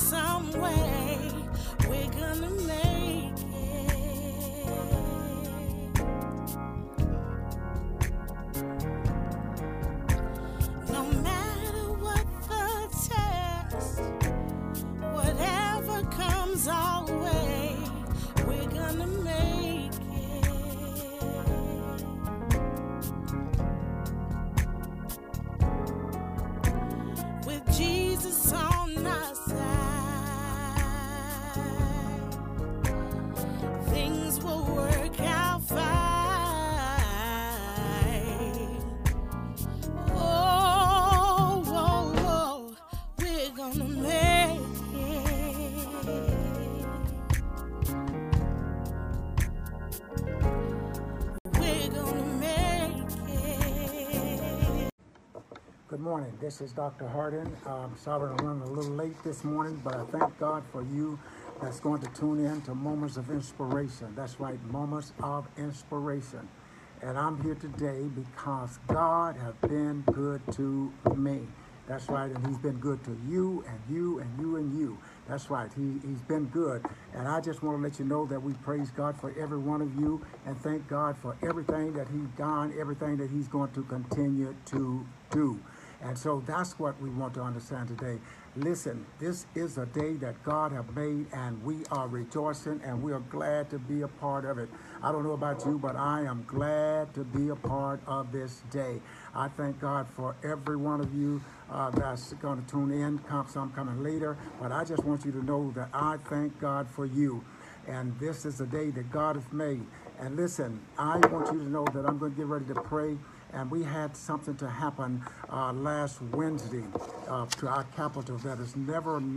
some way, we're gonna make it. No matter what the test, whatever comes our way, we're gonna make it. With Jesus on our side, things will work out fine. Oh, whoa, whoa, we're gonna make it. We're gonna make it. Good morning. This is Dr. Hardin. I'm sorry I'm running a little late this morning, but I thank God for you that's going to tune in to Moments of Inspiration. That's right, Moments of Inspiration. And I'm here today because God has been good to me. That's right, and he's been good to you and you and you and you. That's right, he's been good. And I just want to let you know that we praise God for every one of you and thank God for everything that he's done, everything that he's going to continue to do. And so that's what we want to understand today. Listen, this is a day that God has made, and we are rejoicing, and we are glad to be a part of it. I don't know about you, but I am glad to be a part of this day. I thank God for every one of you that's going to tune in. Some coming later, but I just want you to know that I thank God for you. And this is a day that God has made. And listen, I want you to know that I'm going to get ready to pray. And we had something to happen last Wednesday to our capital that is never in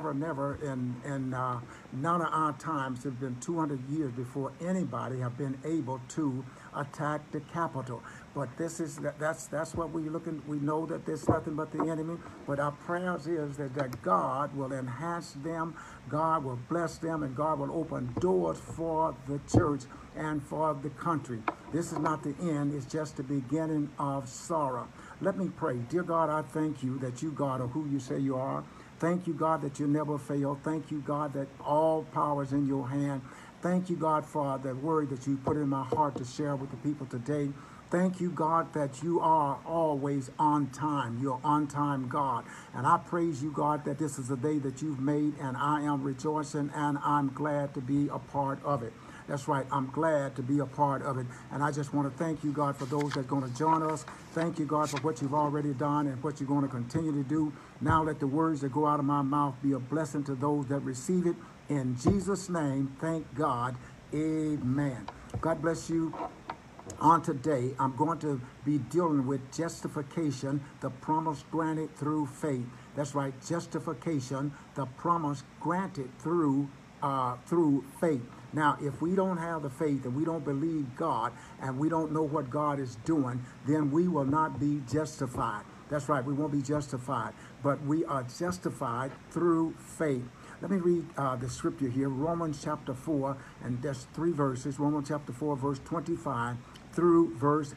none of our times. It's been 200 years before anybody have been able to attack the capital. But that's what we're looking. We know that there's nothing but the enemy. But our prayers is that God will enhance them, God will bless them, and God will open doors for the church and for the country. This is not the end, it's just the beginning of sorrow. Let me pray. Dear God, I thank you that you, God, are who you say you are. Thank you, God, that you never fail. Thank you, God, that all power is in your hand. Thank you, God, for the word that you put in my heart to share with the people today. Thank you, God, that you are always on time. You're on time, God. And I praise you, God, that this is a day that you've made, and I am rejoicing, and I'm glad to be a part of it. That's right, I'm glad to be a part of it. And I just want to thank you, God, for those that are going to join us. Thank you, God, for what you've already done and what you're going to continue to do. Now let the words that go out of my mouth be a blessing to those that receive it. In Jesus' name, thank God. Amen. God bless you. On today, I'm going to be dealing with justification, the promise granted through faith. That's right, justification, the promise granted through faith. Now, if we don't have the faith and we don't believe God and we don't know what God is doing, then we will not be justified. That's right, we won't be justified, but we are justified through faith. Let me read the scripture here, Romans chapter 4, and there's 3 verses, Romans chapter 4, verse 25 through verse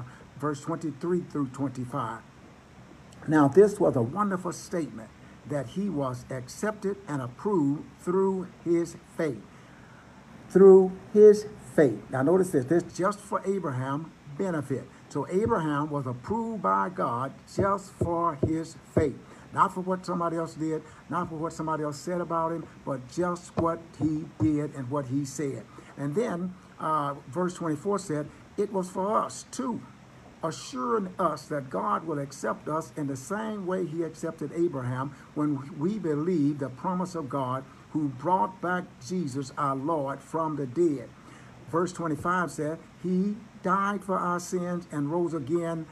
23 through 25. Now, this was a wonderful statement that he was accepted and approved through his faith. Through his faith. Now, notice this just for Abraham benefit. So Abraham was approved by God just for his faith. Not for what somebody else did, not for what somebody else said about him, but just what he did and what he said. And then verse 24 said, it was for us too, assuring us that God will accept us in the same way he accepted Abraham when we believe the promise of God who brought back Jesus our Lord from the dead. Verse 25 said, he died for our sins and rose again.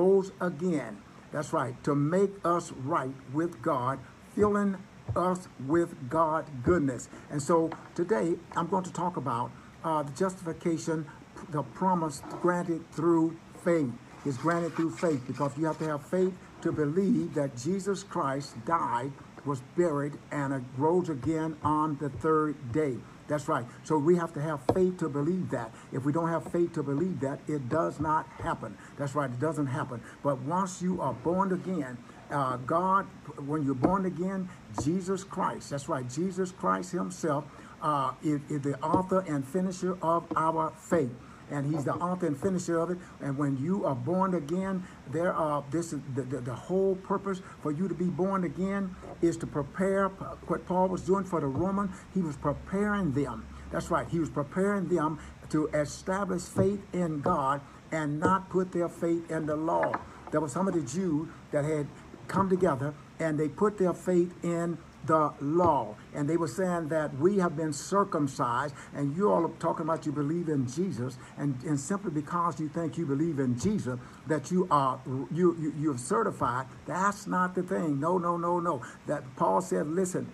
That's right, to make us right with God, filling us with God's goodness. And so today I'm going to talk about the justification, the promise granted through faith. It's granted through faith because you have to have faith to believe that Jesus Christ died, was buried, and rose again on the third day. That's right. So we have to have faith to believe that. If we don't have faith to believe that, it does not happen. That's right. It doesn't happen. But once you are born again, God, when you're born again, Jesus Christ, that's right, Jesus Christ himself is the author and finisher of our faith. And he's the author and finisher of it. And when you are born again, this is the whole purpose for you to be born again is to prepare what Paul was doing for the Roman. He was preparing them. That's right. He was preparing them to establish faith in God and not put their faith in the law. There were some of the Jews that had come together and they put their faith in the law, and they were saying that we have been circumcised, and you all are talking about you believe in Jesus, and simply because you think you believe in Jesus that you're certified. That's not the thing. No. That Paul said, listen,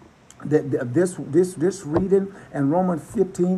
this reading in Romans 15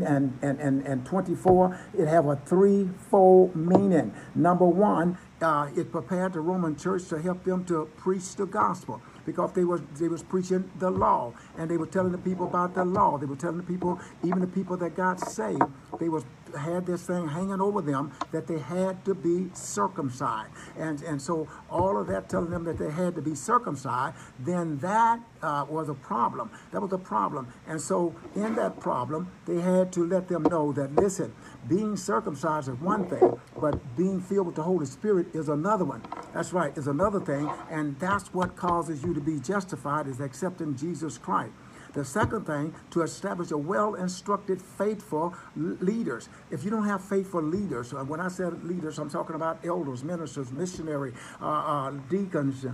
and 24, it have a threefold meaning. Number one, it prepared the Roman church to help them to preach the gospel, because they was preaching the law, and they were telling the people about the law. They were telling the people, even the people that got saved, they had this thing hanging over them that they had to be circumcised, and so all of that telling them that they had to be circumcised, then that was a problem. That was a problem, and so in that problem, they had to let them know that, listen, being circumcised is one thing, but being filled with the Holy Spirit is another one. That's right, is another thing, and that's what causes you to be justified, is accepting Jesus Christ. The second thing, to establish a well-instructed, faithful leaders. If you don't have faithful leaders, when I said leaders, I'm talking about elders, ministers, missionary, deacons,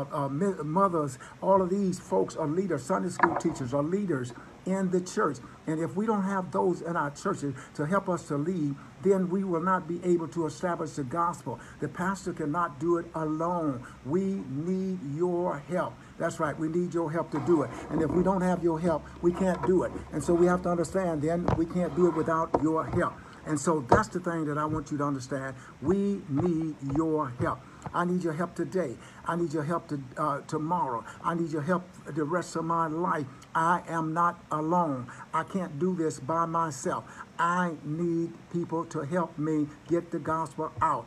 mothers. All of these folks are leaders. Sunday school teachers are leaders in the church. And if we don't have those in our churches to help us to lead, then we will not be able to establish the gospel. The pastor cannot do it alone. We need your help. That's right, we need your help to do it. And if we don't have your help, we can't do it. And so we have to understand then we can't do it without your help. And so that's the thing that I want you to understand. We need your help. I need your help today. I need your help tomorrow. I need your help the rest of my life. I am not alone. I can't do this by myself. I need people to help me get the gospel out.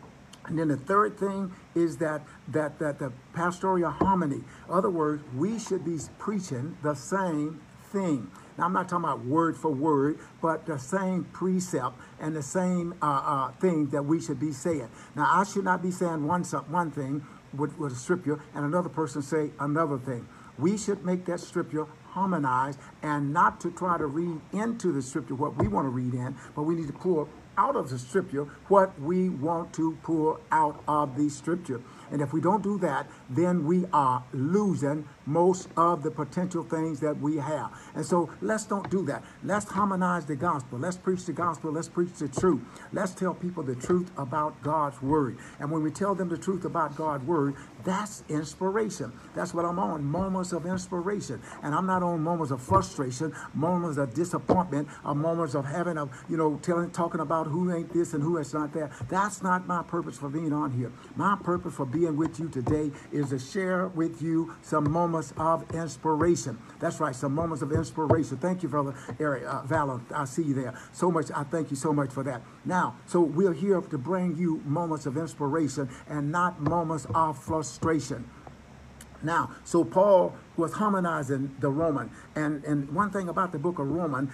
And then the third thing is that the pastoral harmony. In other words, we should be preaching the same thing. Now, I'm not talking about word for word, but the same precept and the same thing that we should be saying. Now, I should not be saying one thing with a scripture and another person say another thing. We should make that scripture harmonized, and not to try to read into the scripture what we want to read in, but we need to pull out of the scripture what we want to pull out of the scripture. And if we don't do that, then we are losing most of the potential things that we have. And so let's don't do that. Let's harmonize the gospel. Let's preach the gospel. Let's preach the truth. Let's tell people the truth about God's word. And when we tell them the truth about God's word, that's inspiration. That's what I'm on, moments of inspiration. And I'm not on moments of frustration, moments of disappointment, or moments of having talking about who ain't this and who is not that. That's not my purpose for being on here. My purpose for being with you today is to share with you some moments of inspiration. That's right, some moments of inspiration. Thank you, Brother Eric Valor. I see you there. So much. I thank you so much for that. Now, so we're here to bring you moments of inspiration and not moments of frustration. Now, so Paul was harmonizing the Roman. And one thing about the book of Romans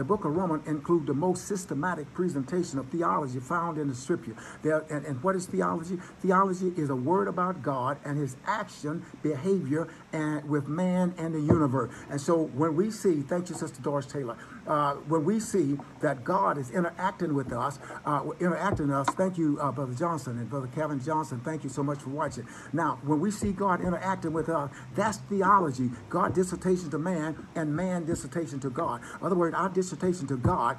includes the most systematic presentation of theology found in the scripture. And what is theology? Theology is a word about God and his action, behavior, and with man and the universe. And so when we see, thank you, Sister Doris Taylor, when we see that God is interacting with us, thank you, Brother Johnson and Brother Kevin Johnson, thank you so much for watching. Now, when we see God interacting with us, that's theology. God dissertation to man and man dissertation to God. In other words, our dissertation to God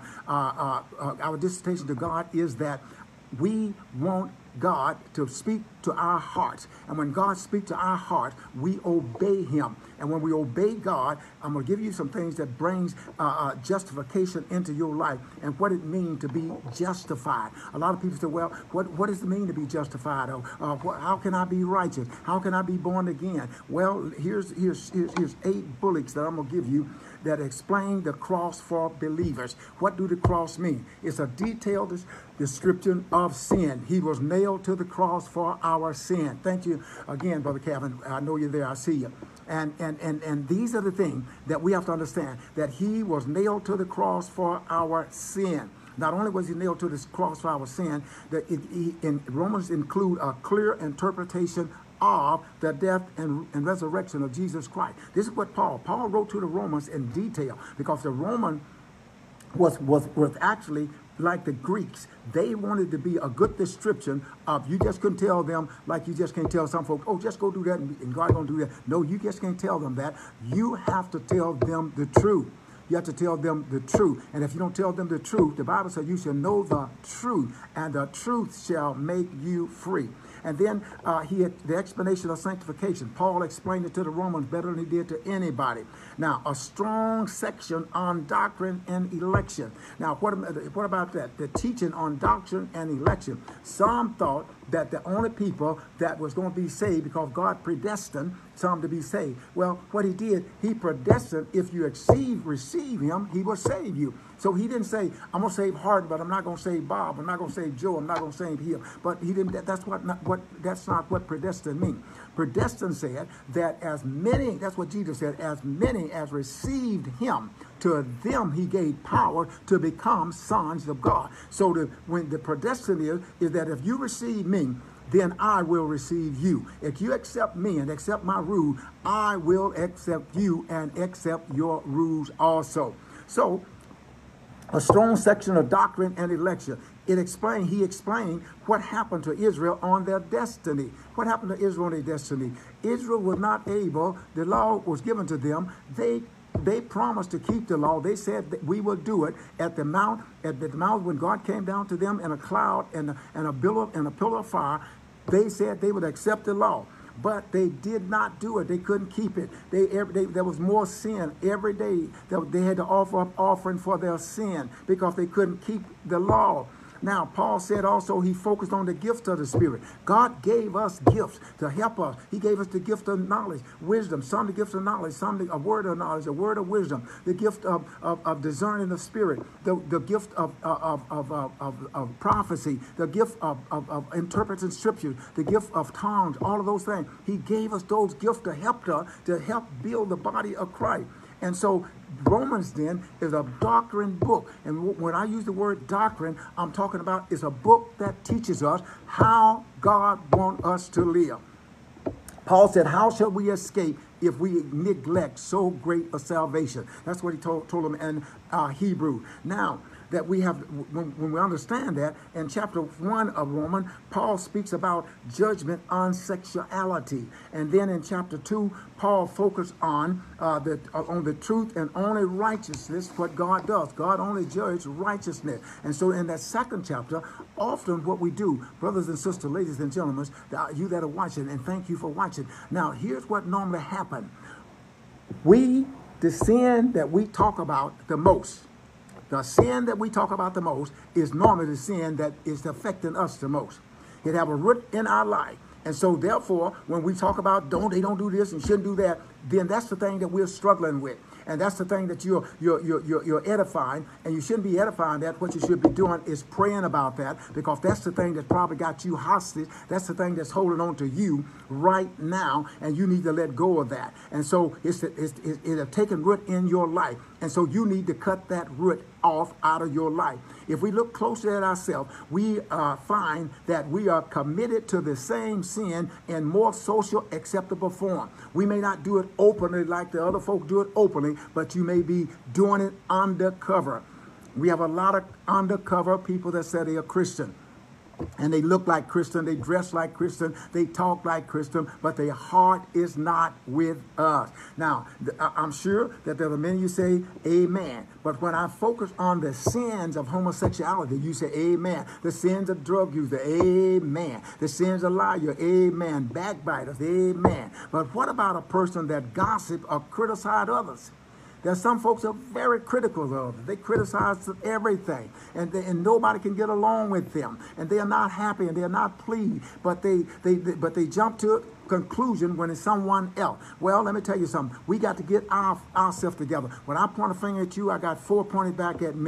is that we want God to speak to our hearts. And when God speaks to our heart, we obey him. And when we obey God, I'm going to give you some things that brings justification into your life and what it means to be justified. A lot of people say, well, what does it mean to be justified? How can I be righteous? How can I be born again? Well, here's 8 bullets that I'm going to give you that explain the cross for believers. What do the cross mean? It's a detailed description of sin. He was nailed nailed to the cross for our sin. Thank you again, Brother Kevin. I know you're there. I see you. And these are the things that we have to understand, that he was nailed to the cross for our sin. Not only was he nailed to this cross for our sin, that in Romans include a clear interpretation of the death and resurrection of Jesus Christ. This is what Paul wrote to the Romans in detail, because the Roman was actually like the Greeks. They wanted to be a good description of, you just couldn't tell them like you just can't tell some folks, oh, just go do that and God gonna do that. No, you just can't tell them that. You have to tell them the truth. You have to tell them the truth. And if you don't tell them the truth, the Bible says you shall know the truth, and the truth shall make you free. And then he had the explanation of sanctification. Paul explained it to the Romans better than he did to anybody. Now, a strong section on doctrine and election. Now, what about that? The teaching on doctrine and election. Some thought that the only people that was going to be saved, because God predestined some to be saved. Well, what he did, he predestined, if you receive him, he will save you. So he didn't say, I'm going to save Hardin, but I'm not going to save Bob. I'm not going to save Joe. I'm not going to save him. But he didn't. That's not what predestined means. Predestined said that as many, that's what Jesus said, as many as received him, to them he gave power to become sons of God. So when the predestined is that if you receive me, then I will receive you. If you accept me and accept my rule, I will accept you and accept your rules also. So, a strong section of doctrine and election. He explained what happened to Israel on their destiny. What happened to Israel on their destiny? Israel was not able, the law was given to them. They promised to keep the law. They said that we will do it at the mount when God came down to them in a cloud and a pillar of fire. They said they would accept the law, but they did not do it. They couldn't keep it. There was more sin every day. They had to offer up offering for their sin because they couldn't keep the law. Now, Paul said also he focused on the gift of the Spirit. God gave us gifts to help us. He gave us the gift of knowledge, wisdom, some the gift of knowledge, some a word of knowledge, a word of wisdom, the gift of discerning the Spirit, the gift of prophecy, the gift of interpreting Scripture, the gift of tongues, all of those things. He gave us those gifts to help build the body of Christ. And so Romans then is a doctrine book. And when I use the word doctrine, I'm talking about it's a book that teaches us how God wants us to live. Paul said, how shall we escape if we neglect so great a salvation? That's what he told them in Hebrew. Now, that we have, when we understand that, in chapter 1 of Romans, Paul speaks about judgment on sexuality. And then in chapter 2, Paul focused on the truth and only righteousness, what God does. God only judges righteousness. And so in that second chapter, often what we do, brothers and sisters, ladies and gentlemen, you that are watching, and thank you for watching. Now, here's what normally happens. The sin that we talk about the most, the sin that we talk about the most is normally the sin that is affecting us the most. It have a root in our life. And so therefore, when we talk about they don't do this and shouldn't do that, then that's the thing that we're struggling with. And that's the thing that you're edifying, and you shouldn't be edifying that. What you should be doing is praying about that, because that's the thing that probably got you hostage. That's the thing that's holding on to you right now, and you need to let go of that. And so it has taken root in your life, and so you need to cut that root off out of your life. If we look closely at ourselves, we find that we are committed to the same sin in more social acceptable form. We may not do it openly like the other folk do it openly, but you may be doing it undercover. We have a lot of undercover people that say they are Christian. And they look like Christian, they dress like Christian, they talk like Christian, but their heart is not with us. Now, I'm sure that there are many you say, amen. But when I focus on the sins of homosexuality, you say, amen. The sins of drug user, amen. The sins of liar, amen. Backbiters, amen. But what about a person that gossip or criticize others? There's some folks that are very critical of others. They criticize everything, and nobody can get along with them, and they are not happy and they are not pleased. But they jump to a conclusion when it's someone else. Well, let me tell you something. We got to get ourselves together. When I point a finger at you, I got 4 pointed back at me.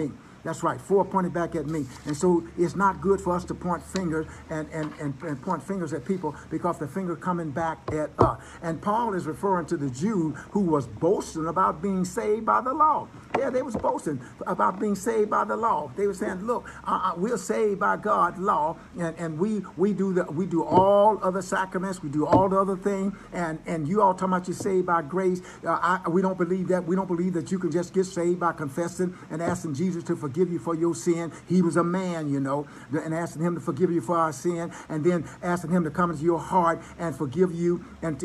That's right. 4 pointed back at me. And so it's not good for us to point fingers and point fingers at people, because the finger coming back at us. And Paul is referring to the Jew who was boasting about being saved by the law. Yeah, they was boasting about being saved by the law. They were saying, look, we're saved by God's law, and we do all other sacraments, we do all the other things, and you all talking about you're saved by grace. We don't believe that. We don't believe that you can just get saved by confessing and asking Jesus to forgive you for your sin. He was a man, you know, and asking him to forgive you for our sin, and then asking him to come into your heart and forgive you, and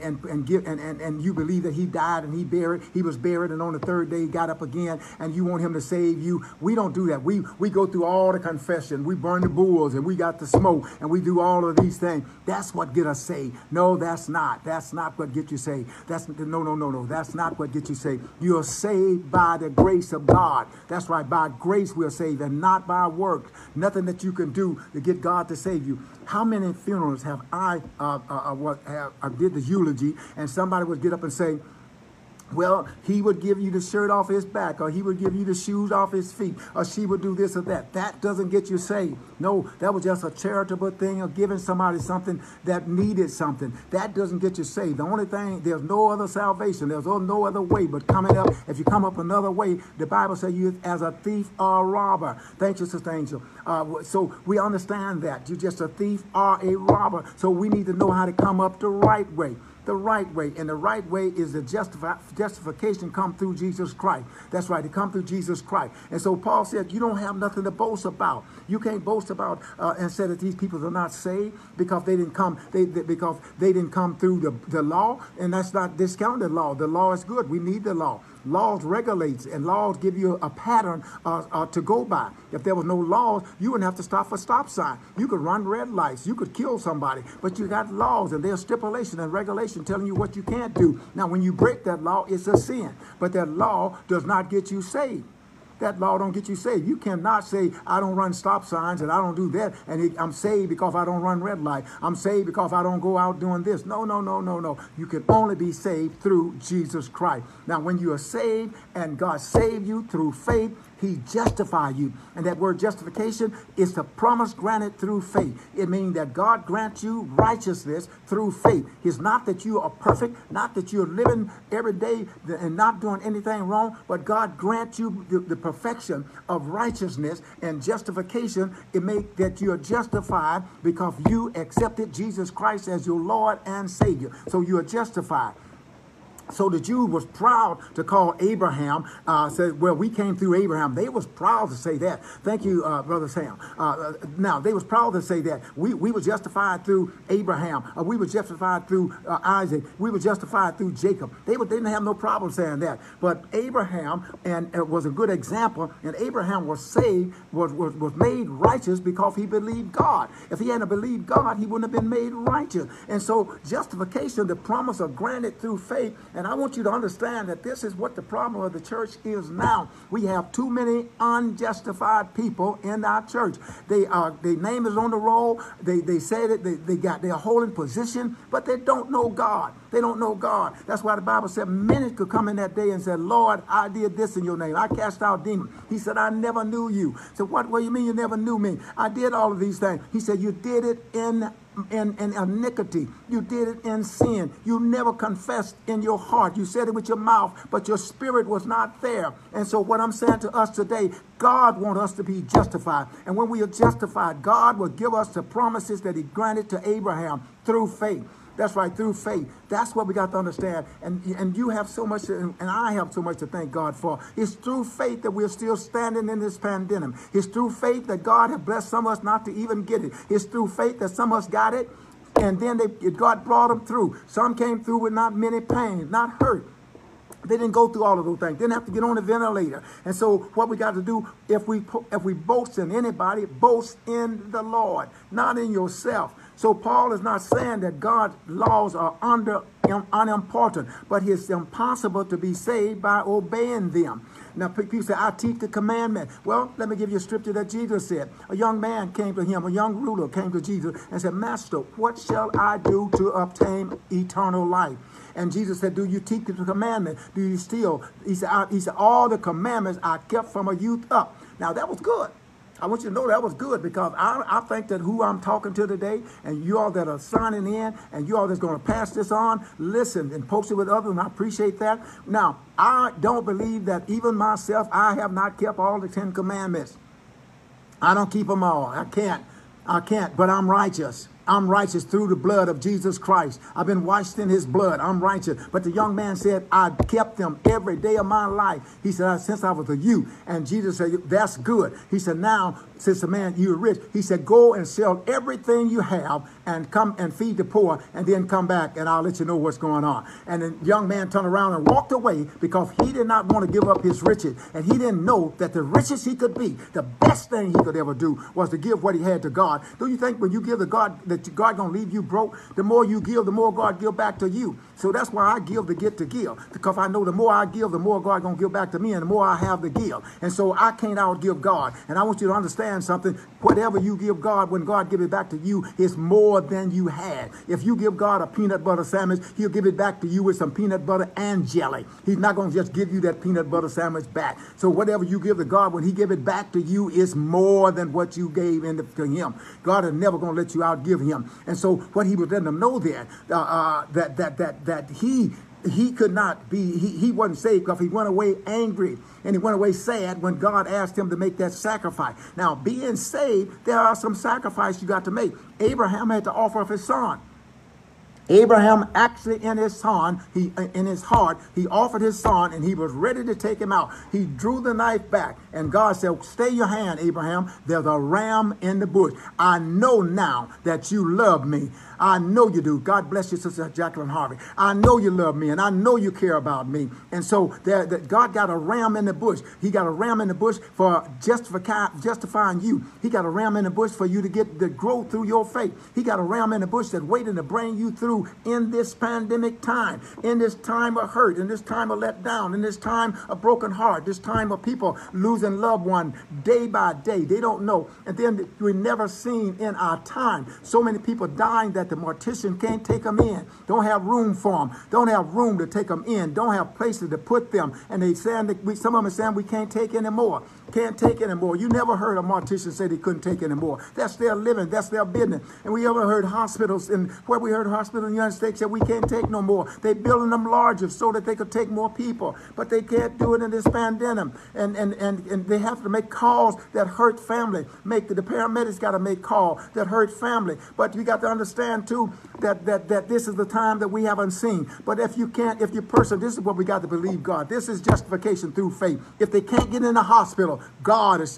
you believe that he died and he was buried, and on the third day he got up again, and you want him to save you. We don't do that. We go through all the confession. We burn the bulls, and we got the smoke, and we do all of these things. That's what get us saved. No, that's not. That's not what get you saved. No. That's not what get you saved. You're saved by the grace of God. That's right. By grace we're saved, and not by works. Nothing that you can do to get God to save you. How many funerals have I did the eulogy, and somebody would get up and say, well, he would give you the shirt off his back, or he would give you the shoes off his feet, or she would do this or that. That doesn't get you saved. No, that was just a charitable thing of giving somebody something that needed something. That doesn't get you saved. The only thing, there's no other salvation. There's no other way but coming up. If you come up another way, the Bible says you as a thief or a robber. Thank you, Sister Angel. So we understand that. You're just a thief or a robber. So we need to know how to come up the right way. The right way. And the right way is the justification come through Jesus Christ. That's right. It come through Jesus Christ. And so Paul said, you don't have nothing to boast about. You can't boast about and say that these people are not saved because they didn't come. Because they didn't come through the law. And that's not discounting the law. The law is good. We need the law. Laws regulates, and laws give you a pattern to go by. If there was no laws, you wouldn't have to stop for stop sign. You could run red lights. You could kill somebody. But you got laws, and there's stipulation and regulation telling you what you can't do. Now, when you break that law, it's a sin. But that law does not get you saved. That law don't get you saved. You cannot say, I don't run stop signs and I don't do that, and I'm saved because I don't run red light. I'm saved because I don't go out doing this. No. You can only be saved through Jesus Christ. Now, when you are saved and God saved you through faith, he justified you. And that word justification is the promise granted through faith. It means that God grants you righteousness through faith. It's not that you are perfect, not that you're living every day and not doing anything wrong, but God grants you the perfection of righteousness and justification. It makes that you are justified because you accepted Jesus Christ as your Lord and Savior. So you are justified. So the Jew was proud to call Abraham, said, well, we came through Abraham. They was proud to say that. Thank you, Brother Sam. Now, they was proud to say that. We were justified through Abraham. We were justified through Isaac. We were justified through Jacob. They didn't have no problem saying that. But Abraham was a good example, and Abraham was saved, was made righteous because he believed God. If he hadn't believed God, he wouldn't have been made righteous. And so justification, the promise of granted through faith. And I want you to understand that this is what the problem of the church is now. We have too many unjustified people in our church. Their name is on the roll. They say that they're holding position, but they don't know God. They don't know God. That's why the Bible said many could come in that day and say, Lord, I did this in your name. I cast out demons. He said, I never knew you. So what do you mean you never knew me? I did all of these things. He said, you did it in iniquity. You did it in sin. You never confessed in your heart. You said it with your mouth, but your spirit was not there. And so what I'm saying to us today, God wants us to be justified. And when we are justified, God will give us the promises that he granted to Abraham through faith. That's right, through faith. That's what we got to understand. And you have so much, and I have so much to thank God for. It's through faith that we're still standing in this pandemic. It's through faith that God has blessed some of us not to even get it. It's through faith that some of us got it, and then God brought them through. Some came through with not many pains, not hurt. They didn't go through all of those things. Didn't have to get on the ventilator. And so what we got to do, if we boast in anybody, boast in the Lord, not in yourself. So Paul is not saying that God's laws are unimportant, but it's impossible to be saved by obeying them. Now, people say, I teach the commandment. Well, let me give you a scripture that Jesus said. A young man came to him, a young ruler came to Jesus and said, Master, what shall I do to obtain eternal life? And Jesus said, do you teach the commandment? Do you steal? He said, all the commandments I kept from a youth up. Now, that was good. I want you to know that was good, because I think that who I'm talking to today, and you all that are signing in, and you all that's going to pass this on, listen and post it with others, and I appreciate that. Now, I don't believe that even myself, I have not kept all the 10 commandments. I don't keep them all. I can't, but I'm righteous. I'm righteous through the blood of Jesus Christ. I've been washed in his blood. I'm righteous. But the young man said, I kept them every day of my life. He said, since I was a youth. And Jesus said, that's good. He said, now, since the man, you're rich, he said, go and sell everything you have and come and feed the poor, and then come back and I'll let you know what's going on. And the young man turned around and walked away, because he did not want to give up his riches. And he didn't know that the richest he could be, the best thing he could ever do, was to give what he had to God. Do you think when you give to God that God going to leave you broke? The more you give, the more God give back to you. So that's why I give to get to give, because I know the more I give, the more God going to give back to me, and the more I have to give. And so I can't outgive God. And I want you to understand something. Whatever you give God, when God give it back to you, is more than you had. If you give God a peanut butter sandwich, he'll give it back to you with some peanut butter and jelly. He's not going to just give you that peanut butter sandwich back. So whatever you give to God, when he give it back to you, is more than what you gave to him. God is never going to let you outgive him. And so what he was letting them know there, that he could not be, he wasn't saved, because he went away angry and he went away sad when God asked him to make that sacrifice. Now, being saved, there are some sacrifices you got to make. Abraham had to offer up his son. Abraham actually in his heart, he offered his son, and he was ready to take him out. He drew the knife back, and God said, stay your hand, Abraham. There's a ram in the bush. I know now that you love me. I know you do. God bless you, Sister Jacqueline Harvey. I know you love me, and I know you care about me. And so God got a ram in the bush. He got a ram in the bush for justifying you. He got a ram in the bush for you to get the growth through your faith. He got a ram in the bush that's waiting to bring you through in this pandemic time, in this time of hurt, in this time of let down, in this time of broken heart, this time of people losing loved one day by day. They don't know. And then we never seen in our time so many people dying that the mortician can't take them in, don't have room for them, don't have room to take them in, don't have places to put them. And they saying that some of them are saying we can't take anymore. Can't take anymore. You never heard a mortician say they couldn't take anymore. That's their living. That's their business. And we ever heard hospitals, and where we heard hospitals in the United States that we can't take no more. They building them larger so that they could take more people. But they can't do it in this pandemic. And they have to make calls that hurt family. The paramedics got to make calls that hurt family. But you got to understand too that this is the time that we haven't seen. But if you person, this is what we got to believe God. This is justification through faith. If they can't get in the hospital, God's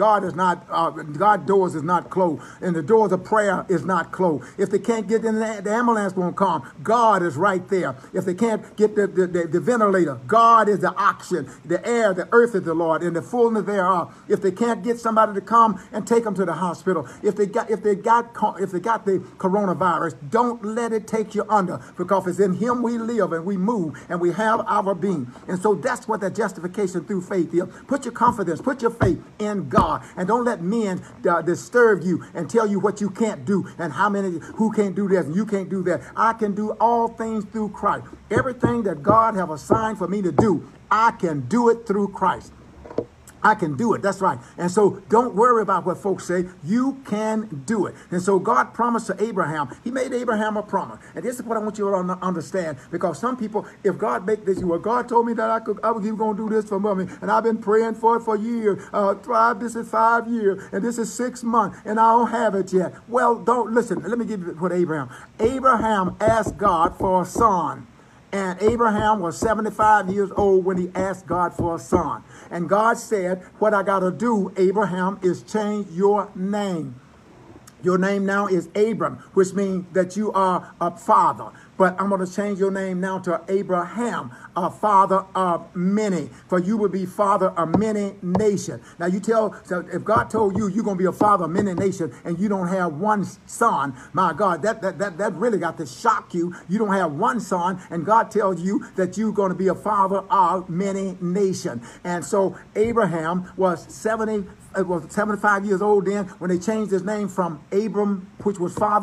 doors is not closed, and the doors of prayer is not closed. If they can't get in the ambulance won't come, God is right there. If they can't get the ventilator, God is the oxygen, the air, the earth is the Lord, and the fullness thereof. If they can't get somebody to come and take them to the hospital, if they got the coronavirus, don't let it take you under, because it's in him we live and we move and we have our being. And so that's what that justification through faith is. Put your confidence, put your faith in God, and don't let men disturb you and tell you what you can't do and who can't do this and you can't do that. I can do all things through Christ. Everything that God have assigned for me to do, I can do it through Christ. I can do it. That's right. And so don't worry about what folks say. You can do it. And so God promised to Abraham. He made Abraham a promise. And this is what I want you to understand. Because some people, if God make this, well, God told me that I was going to do this for mommy, and I've been praying for it for years. This is 5 years, and this is 6 months, and I don't have it yet. Well, don't listen. Let me give you what Abraham asked God for a son. And Abraham was 75 years old when he asked God for a son. And God said, what I got to do, Abraham, is change your name. Your name now is Abram, which means that you are a father. But I'm going to change your name now to Abraham, a father of many. For you will be father of many nations. Now so if God told you you're going to be a father of many nations and you don't have one son, my God, that really got to shock you. You don't have one son, and God tells you that you're going to be a father of many nations. And so Abraham was 75 years old then when they changed his name from Abram, which was father,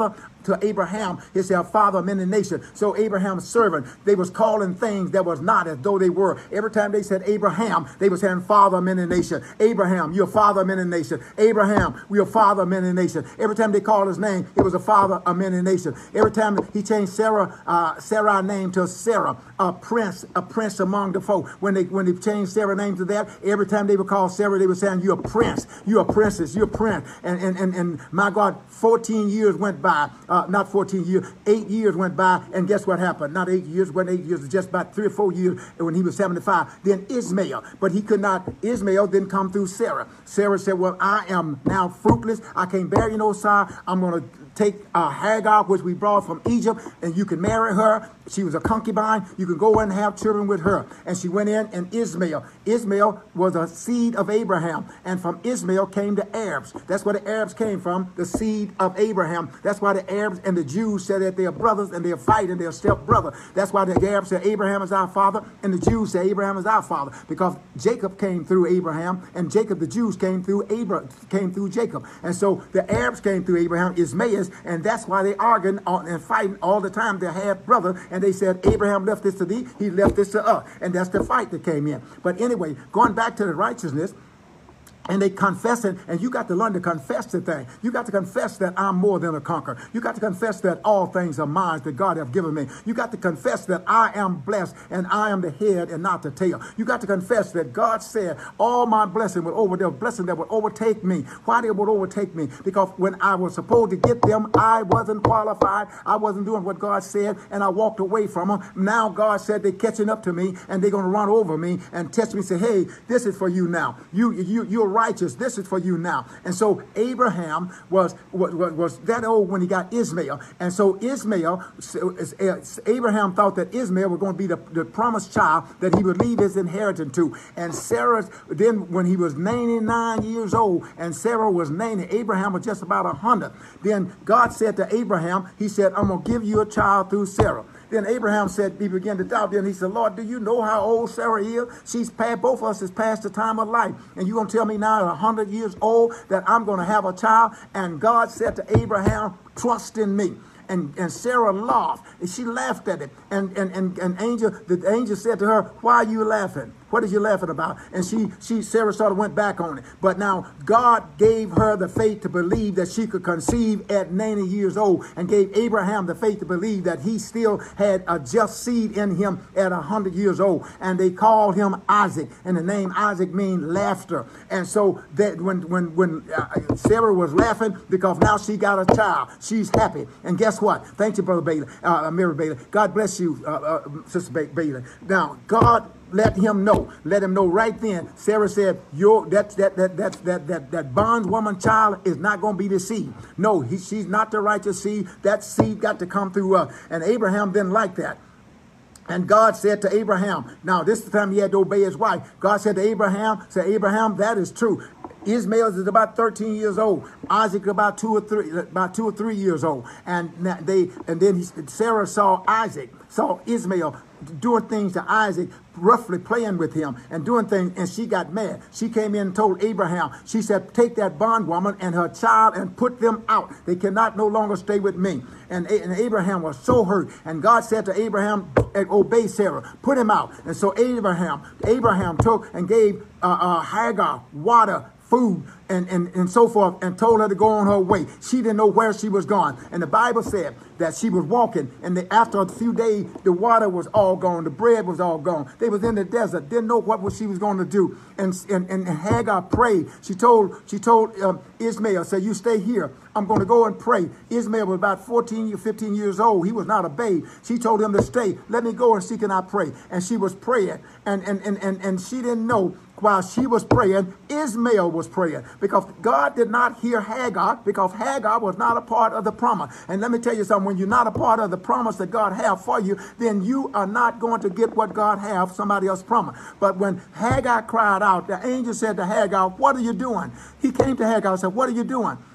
to Abraham, he said, father of many nations. So Abraham's servant, they was calling things that was not as though they were. Every time they said Abraham, they were saying father of many nations. Abraham, you're father of many nations. Abraham, we're father of many nations. Every time they called his name, it was a father of many nations. Every time he changed Sarah's name to Sarah, a prince among the folk. When they changed Sarah's name to that, every time they would call Sarah, they were saying, you're a prince, you're a princess, you're a prince. And my God, 14 years went by, not 14 years, 8 years went by, and guess what happened? Not 8 years, wasn't 8 years, it was just about 3 or 4 years when he was 75. Then Ishmael, but Ishmael didn't come through Sarah. Sarah said, well, I am now fruitless. I can't bear you no son. I'm going to take Hagar, which we brought from Egypt, and you can marry her. She was a concubine. You can go and have children with her. And she went in, and Ishmael was a seed of Abraham. And from Ishmael came the Arabs. That's where the Arabs came from, the seed of Abraham. That's why the Arabs and the Jews said that they are brothers and they are fighting, they are step-brother. That's why the Arabs said Abraham is our father, and the Jews say Abraham is our father, because Jacob came through Abraham, and the Jews came through Jacob. And so the Arabs came through Abraham, Ismail, and that's why they arguing and fighting all the time. They had brother, and they said Abraham left this to thee, he left this to us, and that's the fight that came in. But anyway, going back to the righteousness, and they confess it, and you got to learn to confess the thing. You got to confess that I'm more than a conqueror. You got to confess that all things are mine that God have given me. You got to confess that I am blessed and I am the head and not the tail. You got to confess that God said all my blessing that would overtake me. Why they would overtake me? Because when I was supposed to get them, I wasn't qualified. I wasn't doing what God said, and I walked away from them. Now God said they're catching up to me, and they're going to run over me and test me and say, hey, this is for you now. You're righteous. This is for you now. And so Abraham was that old when he got Ishmael. And so Abraham thought that Ishmael was going to be the promised child that he would leave his inheritance to. And Sarah, then when he was 99 years old and Sarah was 90, Abraham was just about 100. Then God said to Abraham, he said, I'm going to give you a child through Sarah. Then Abraham said, he began to doubt. Then he said, Lord, do you know how old Sarah is? She's past, both of us is past the time of life. And you're going to tell me now at 100 years old that I'm going to have a child? And God said to Abraham, trust in me. And Sarah laughed, and she laughed at it. And the angel said to her, why are you laughing? What are you laughing about? And Sarah sort of went back on it. But now God gave her the faith to believe that she could conceive at 90 years old, and gave Abraham the faith to believe that he still had a just seed in him at 100 years old. And they called him Isaac, and the name Isaac means laughter. And so that when Sarah was laughing, because now she got a child, she's happy. And guess what? Thank you, Brother Bailey, Mary Bailey. God bless you, Sister Bailey. Now, God let him know right then. Sarah said, that bondwoman child is not going to be the seed. No, she's not the righteous seed. That seed got to come through us. And Abraham didn't like that. And God said to Abraham, now this is the time he had to obey his wife. God said to Abraham, that is true. Ishmael is about 13 years old. Isaac is about 2 or 3 years old. And then Sarah saw Ishmael doing things to Isaac, roughly playing with him and doing things, and she got mad. She came in and told Abraham, she said, take that bondwoman and her child and put them out. They cannot no longer stay with me. And Abraham was so hurt. And God said to Abraham, obey Sarah, put him out. And so Abraham took and gave Hagar water, food, and so forth, and told her to go on her way. She didn't know where she was going. And the Bible said that she was walking, and after a few days, the water was all gone. The bread was all gone. They was in the desert, didn't know what she was going to do. And Hagar prayed. She told Ishmael, said, you stay here. I'm going to go and pray. Ishmael was about 14 or 15 years old. He was not a babe. She told him to stay. Let me go and seek and I pray. And she was praying. And she didn't know while she was praying, Ishmael was praying. Because God did not hear Hagar, because Hagar was not a part of the promise. And let me tell you something, when you're not a part of the promise that God have for you, then you are not going to get what God have somebody else promised. But when Hagar cried out, the angel said to Hagar, what are you doing? He came to Hagar and said, what are you doing?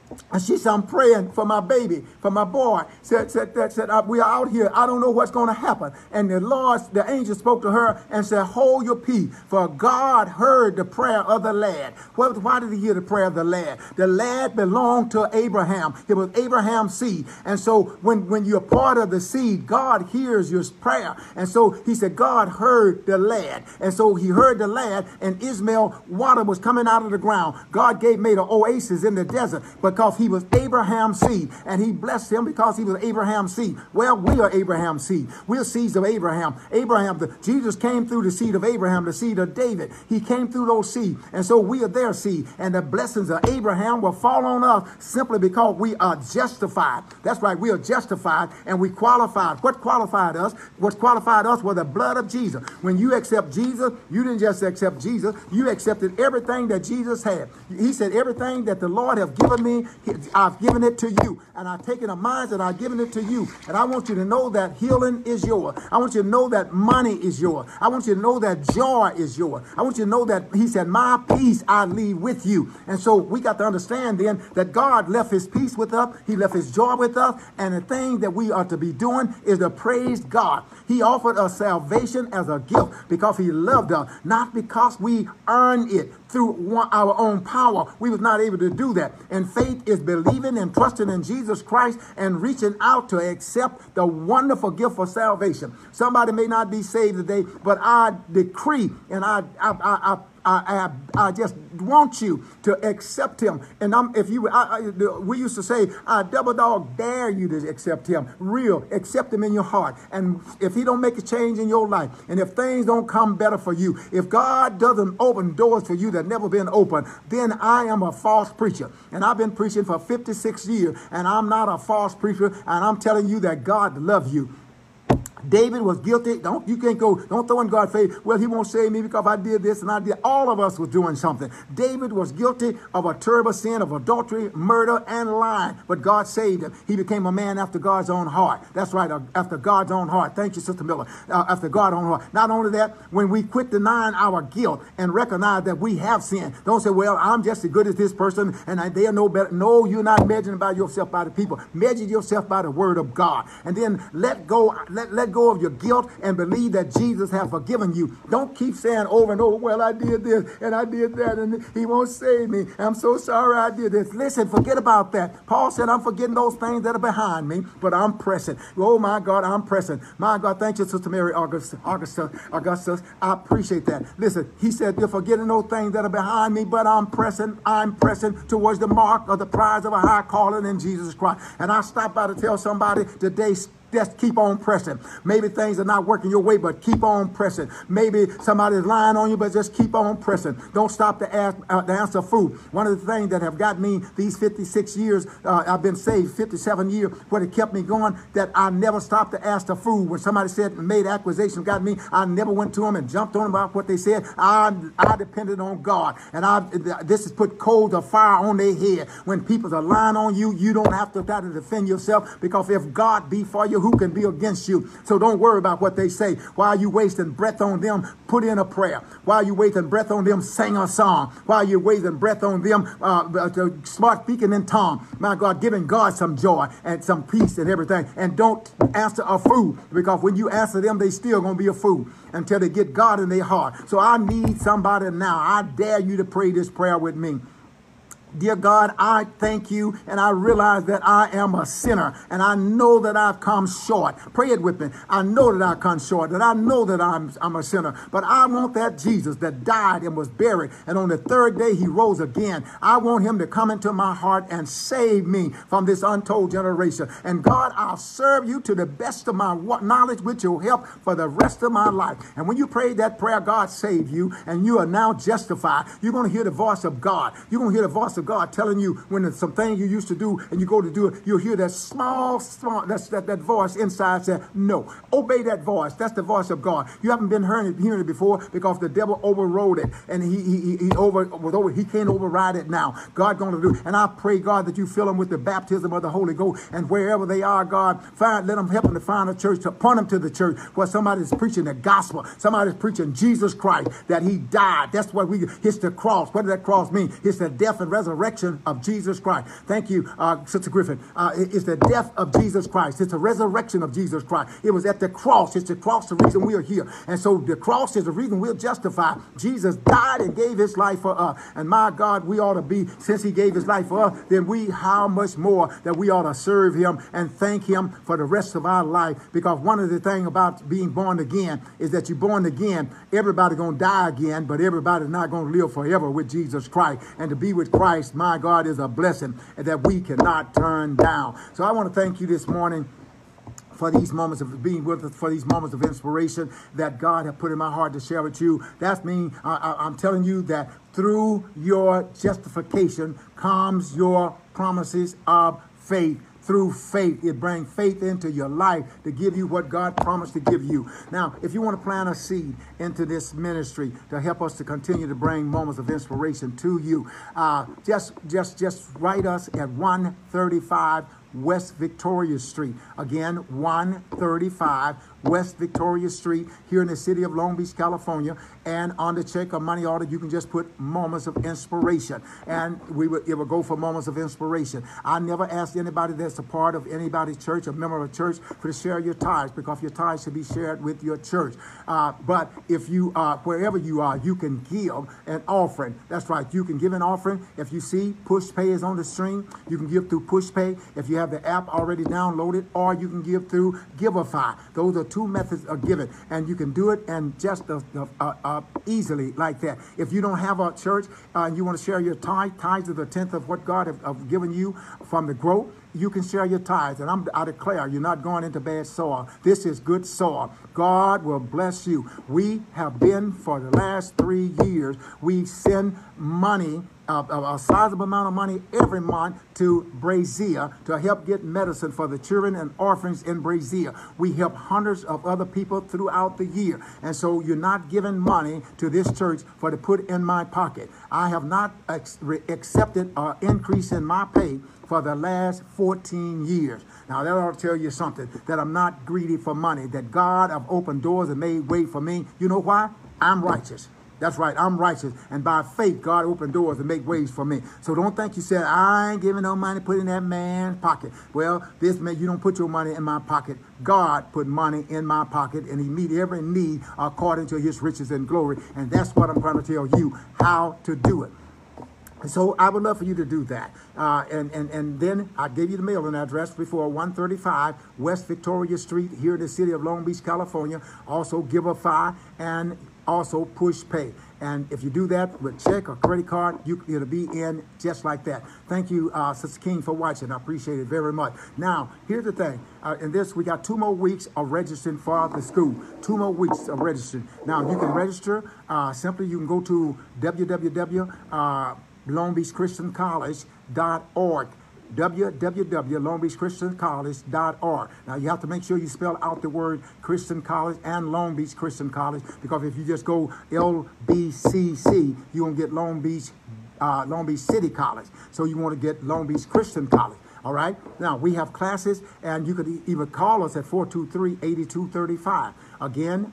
And she said, I'm praying for my baby, for my boy. Said, we are out here. I don't know what's going to happen. And the angel spoke to her and said, hold your peace, for God heard the prayer of the lad. Why did he hear the prayer of the lad? The lad belonged to Abraham. It was Abraham's seed. And so when you're part of the seed, God hears your prayer. And so he said, God heard the lad. And so he heard the lad, and Ishmael, water was coming out of the ground. God made an oasis in the desert because he was Abraham's seed, and he blessed him because he was Abraham's seed. Well, we are Abraham's seed. We're seeds of Abraham. Jesus came through the seed of Abraham, the seed of David. He came through those seeds, and so we are their seed. And the blessings of Abraham will fall on us simply because we are justified. That's right, we are justified, and we qualified. What qualified us? What qualified us was the blood of Jesus. When you accept Jesus, you didn't just accept Jesus, you accepted everything that Jesus had. He said, everything that the Lord have given me, I've given it to you. And I've taken a mind and I've given it to you. And I want you to know that healing is yours. I want you to know that money is yours. I want you to know that joy is yours. I want you to know that he said, my peace I leave with you. And so we got to understand then that God left his peace with us. He left his joy with us. And the thing that we are to be doing is to praise God. He offered us salvation as a gift because he loved us, not because we earned it through our own power. We was not able to do that. And faith is believing and trusting in Jesus Christ and reaching out to accept the wonderful gift of salvation. Somebody may not be saved today, but I decree and I just want you to accept him. And we used to say, I double dog dare you to accept him. Accept him in your heart. And if he don't make a change in your life, and if things don't come better for you, if God doesn't open doors for you that never been opened, then I am a false preacher. And I've been preaching for 56 years, and I'm not a false preacher, and I'm telling you that God loves you. David was guilty. Don't throw in God's face. Well, he won't save me because I did this and I did. All of us was doing something. David was guilty of a terrible sin of adultery, murder, and lying. But God saved him. He became a man after God's own heart. That's right, after God's own heart. Thank you, Sister Miller. After God's own heart. Not only that, when we quit denying our guilt and recognize that we have sinned, don't say, well, I'm just as good as this person and they'll know better. No, you're not measuring by yourself by the people. Measure yourself by the word of God. And then let go of your guilt and believe that Jesus has forgiven you. Don't keep saying over and over, well, I did this and I did that and he won't save me. I'm so sorry I did this. Listen, forget about that. Paul said, I'm forgetting those things that are behind me, but I'm pressing. Oh, my God, I'm pressing. My God, thank you, Sister Mary Augustus. I appreciate that. Listen, he said, you're forgetting those things that are behind me, but I'm pressing towards the mark of the prize of a high calling in Jesus Christ. And I stopped by to tell somebody today, just keep on pressing. Maybe things are not working your way, but keep on pressing. Maybe somebody's lying on you, but just keep on pressing. Don't stop to answer food. One of the things that have got me these 56 years, I've been saved 57 years, what it kept me going, that I never stopped to ask the food. When somebody said and made accusation, got me, I never went to them and jumped on them about what they said. I depended on God. And this has put coals of fire on their head. When people are lying on you, you don't have to try to defend yourself, because if God be for you, who can be against you? So don't worry about what they say. While you wasting breath on them, put in a prayer. While you wasting breath on them, sing a song. While you're wasting breath on them, smart speaking in tongues. My God, giving God some joy and some peace and everything. And don't answer a fool, because when you answer them, they still going to be a fool until they get God in their heart. So I need somebody now. I dare you to pray this prayer with me. Dear God, I thank you, and I realize that I am a sinner, and I know that I've come short. Pray it with me. I know that I've come short, that I know that I'm a sinner, but I want that Jesus that died and was buried, and on the third day he rose again. I want him to come into my heart and save me from this untold generation. And God, I'll serve you to the best of my knowledge with your help for the rest of my life. And when you pray that prayer, God saved you, and you are now justified. You're going to hear the voice of God. You're going to hear the voice of God telling you when there's some thing you used to do and you go to do it, you'll hear that small that voice inside say, no, obey that voice. That's the voice of God. You haven't been hearing it before because the devil overrode it, and he can't override it now. God going to do, and I pray, God, that you fill them with the baptism of the Holy Ghost, and wherever they are, God, let them help them to find a church, to point them to the church where somebody's preaching the gospel, somebody's preaching Jesus Christ, that he died. That's what it's the cross. What does that cross mean? It's the death and resurrection resurrection of Jesus Christ. Thank you, Sister Griffin. It's the death of Jesus Christ. It's the resurrection of Jesus Christ. It was at the cross. It's the cross the reason we are here. And so the cross is the reason we're justified. Jesus died and gave his life for us. And my God, we ought to be, since he gave his life for us, then how much more that we ought to serve him and thank him for the rest of our life. Because one of the things about being born again is that you're born again. Everybody going to die again, but everybody's not going to live forever with Jesus Christ. And to be with Christ, my God, is a blessing that we cannot turn down. So I want to thank you this morning for these moments of being with us, for these moments of inspiration that God has put in my heart to share with you. That's me. I'm telling you that through your justification comes your promises of faith. Through faith, it brings faith into your life to give you what God promised to give you. Now, if you want to plant a seed into this ministry to help us to continue to bring moments of inspiration to you, just write us at 135 West Victoria Street. Again, 135 West Victoria Street here in the city of Long Beach, California. And on the check or money order, you can just put moments of inspiration. And it will go for moments of inspiration. I never asked anybody that's a part of anybody's church, a member of a church, to share your tithes, because your tithes should be shared with your church. But if you are, wherever you are, you can give an offering. That's right. You can give an offering. If you see PushPay is on the screen, you can give through PushPay. If you have the app already downloaded, or you can give through Giveify. Those are two methods of giving, and you can do it and just easily like that. If you don't have a church and you want to share your tithes of the 10th of what God have given you from the growth, you can share your tithes. And I declare you're not going into bad soil. This is good soil. God will bless you. We have been, for the last 3 years, we send money, a sizable amount of money every month to Brazil to help get medicine for the children and orphans in Brazil. We help hundreds of other people throughout the year. And so you're not giving money to this church for to put in my pocket. I have not accepted an increase in my pay for the last 14 years. Now, that ought to tell you something, that I'm not greedy for money, that God have opened doors and made way for me. You know why? I'm righteous. That's right, I'm righteous. And by faith, God opened doors and make ways for me. So don't think you said, I ain't giving no money, put in that man's pocket. Well, this man, you don't put your money in my pocket. God put money in my pocket, and he meet every need according to his riches and glory. And that's what I'm trying to tell you, how to do it. So I would love for you to do that. And then I gave you the mailing address before, 135 West Victoria Street here in the city of Long Beach, California. Also Giveify and also PushPay. And if you do that with check or credit card, it'll be in just like that. Thank you, Sister King, for watching. I appreciate it very much. Now, here's the thing. In this, we got 2 more weeks of registering for the school. 2 more weeks of registering. Now, you can register. Simply, you can go to www.longbeachchristiancollege.org. www.longbeachchristiancollege.org. Now, you have to make sure you spell out the word Christian College and Long Beach Christian College, because if you just go LBCC, you won't get Long Beach City College. So you want to get Long Beach Christian College. All right. Now, we have classes, and you could even call us at 423-8235. Again,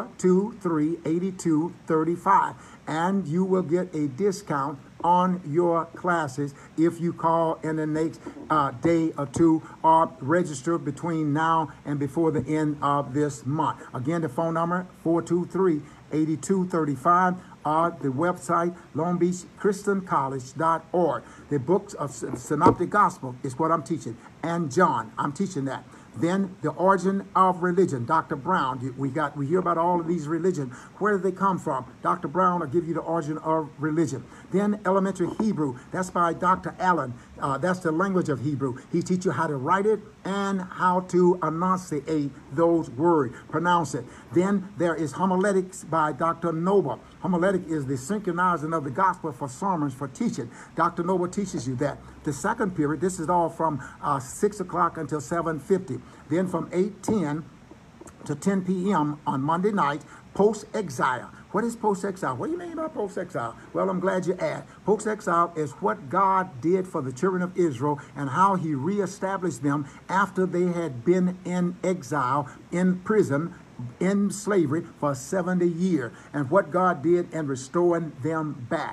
423-8235. And you will get a discount on your classes if you call in the next day or two, or register between now and before the end of this month. Again, the phone number, 423-8235. The website, longbeachchristiancollege.org. The books of Synoptic Gospel is what I'm teaching, and John, I'm teaching that. Then the origin of religion, Dr. Brown. We hear about all of these religions. Where do they come from? Dr. Brown will give you the origin of religion. Then elementary Hebrew, that's by Dr. Allen. That's the language of Hebrew. He teaches you how to write it and how to enunciate those words, pronounce it. Then there is homiletics by Dr. Noble. Homiletic is the synchronizing of the gospel for sermons, for teaching. Dr. Noble teaches you that. The second period, this is all from 6 o'clock until 7:50. Then from 8:10 to 10 p.m. on Monday night, post-exile. What is post-exile? What do you mean by post-exile? Well, I'm glad you asked. Post-exile is what God did for the children of Israel and how he reestablished them after they had been in exile, in prison, in slavery for 70 years, and what God did in restoring them back.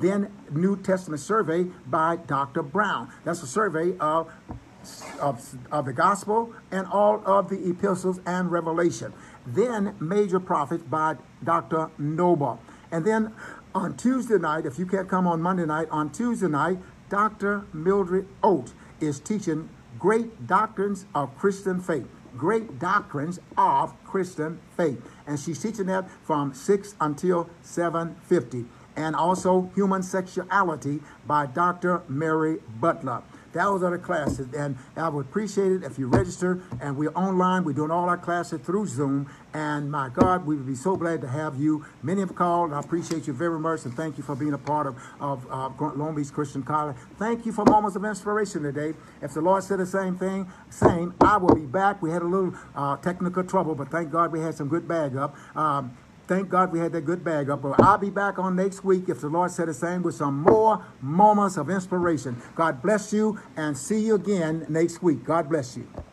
Then New Testament survey by Dr. Brown. That's a survey of the gospel and all of the epistles and Revelation. Then Major Prophets by Dr. Noble. And then on Tuesday night, if you can't come on Monday night, on Tuesday night, Dr. Mildred Oates is teaching Great Doctrines of Christian Faith. Great Doctrines of Christian Faith. And she's teaching that from 6 until 7:50. And also Human Sexuality by Dr. Mary Butler. Those are the classes, and I would appreciate it if you register. And we're online. We're doing all our classes through Zoom. And my God, we would be so glad to have you. Many have called, and I appreciate you very much. And thank you for being a part of Long Beach Christian College. Thank you for moments of inspiration today. If the Lord said the same thing, I will be back. We had a little technical trouble, but thank God we had some good bag up. Thank God we had that good bag up. But I'll be back on next week, if the Lord said the same, with some more moments of inspiration. God bless you, and see you again next week. God bless you.